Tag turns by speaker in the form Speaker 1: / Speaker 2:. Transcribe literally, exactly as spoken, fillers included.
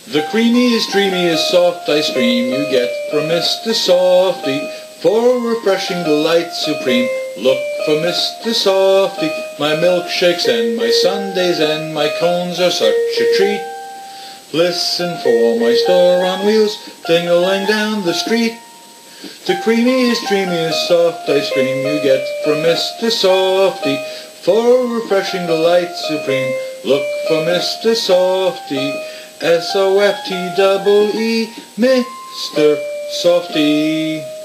Speaker 1: The creamiest, dreamiest soft ice cream you get from Mister Softee. For refreshing delight supreme, look for Mister Softee. My milkshakes and my sundaes and my cones are such a treat. Listen for my store on wheels, ding-a-ling down the street. The creamiest, dreamiest soft ice cream you get from Mister Softee. For refreshing delight supreme, look for Mister Softee. S O F T E E, Mister Softee.